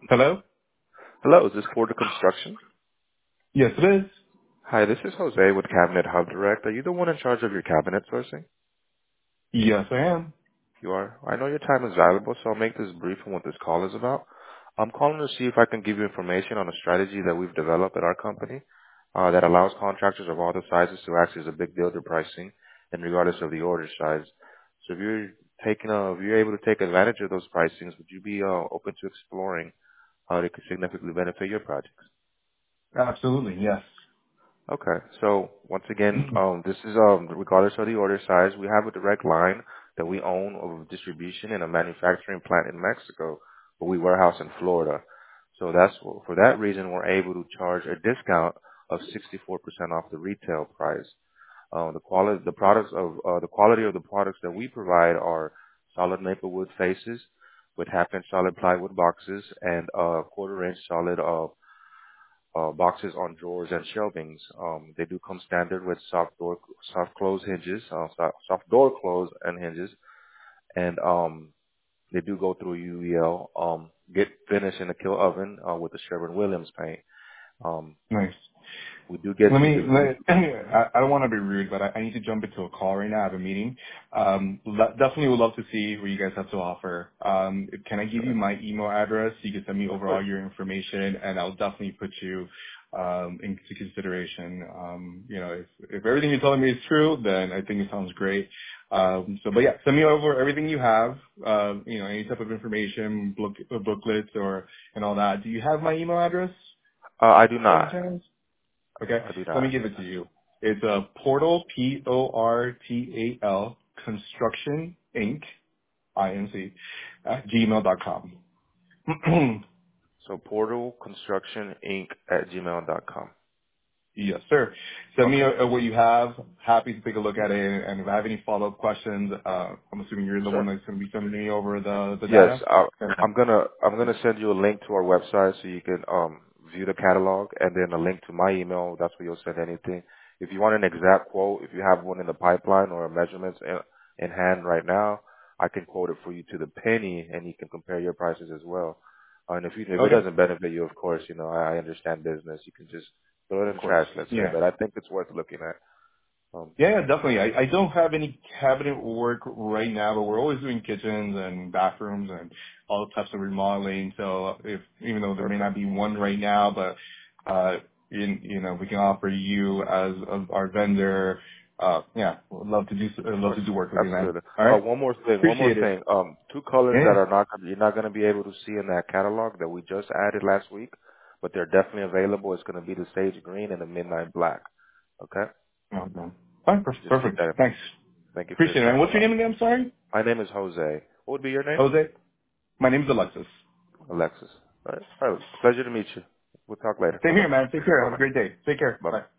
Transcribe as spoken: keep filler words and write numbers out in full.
Hello? Hello, is this Porter Construction? Yes, it is. Hi, this is Jose with Cabinet Hub Direct. Are you the one in charge of your cabinet sourcing? Yes, I am. You are. I know your time is valuable, so I'll make this brief on what this call is about. I'm calling to see if I can give you information on a strategy that we've developed at our company uh, that allows contractors of all the sizes to access a big builder pricing, and regardless of the order size. So if you're taking a, if you're able to take advantage of those pricings, would you be uh, open to exploring how they could significantly benefit your projects? Absolutely, yes. Okay. So once again, um, this is um, regardless of the order size, we have a direct line that we own of distribution in a manufacturing plant in Mexico, but we warehouse in Florida. So that's for that reason we're able to charge a discount of sixty-four percent off the retail price. Uh, the quality, the products of uh, the quality of the products that we provide are solid maple wood faces with half-inch solid plywood boxes and uh, quarter-inch solid uh, uh, boxes on drawers and shelvings. Um, they do come standard with soft door, soft close hinges, uh, soft, soft door close and hinges, and um, they do go through U E L. Um, get finished in a kill oven uh, with the Sherwin-Williams paint. Um, Nice. we do get Let we me, do we let, I, I don't want to be rude, but I, I need to jump into a call right now. I have a meeting. Um, le- definitely would love to see what you guys have to offer. Um, can I give you sure, my email address? You can send me of over course. all your information, and I'll definitely put you um, into consideration. Um, you know, if, if everything you're telling me is true, then I think it sounds great. Um, so, but yeah, send me over everything you have. Uh, you know, any type of information, book, uh, booklets, or and all that. Do you have my email address Uh, I do by any not. chance? Okay, I do let me not. give it to you. It's a Portal, P O R T A L, Construction Inc, I N C, at gmail dot com. So Portal Construction Inc at gmail dot com. Yes, sir. Send me Okay. uh, what you have. Happy to take a look at it. And if I have any follow-up questions, uh, I'm assuming you're the Sure. one that's going to be sending me over the, the Yes, data. I, Okay. I'm gonna I'm gonna send you a link to our website so you can um view the catalog, and then a link to my email. That's where you'll send anything. If you want an exact quote, if you have one in the pipeline or measurements in, in hand right now, I can quote it for you to the penny, and you can compare your prices as well. Uh, and if you, if it Okay. doesn't benefit you, of course, you know I, I understand business. You can just throw it in Of the course. trash, let's say. Yeah. But I think it's worth looking at. Um, Yeah, yeah, definitely. I, I don't have any cabinet work right now, but we're always doing kitchens and bathrooms and all types of remodeling. So if, even though there may perfect. not be one right now, but, uh, in, you know, we can offer you as, as our vendor. Uh, yeah, would love to do, Of love course, to do work with you, man. absolutely. All Uh, right. one more thing, one more Appreciate it. thing. Um, two colors that Yeah. are not gonna- you're not going to be able to see in that catalog that we just added last week, but they're definitely available. It's going to be the sage green and the midnight black. Okay, Okay. Fine. per- just keep Perfect. that in mind. Thanks. Thank you for your Appreciate it, man. time. Bye What's your bye. name again? I'm sorry. My name is Jose. What would be your name? Jose. My name's Alexis. Alexis. All right. All right. Pleasure to meet you. We'll talk later. Same Bye bye. here, man. Take care. Bye Have a bye. great day. Take care. Bye bye. Bye.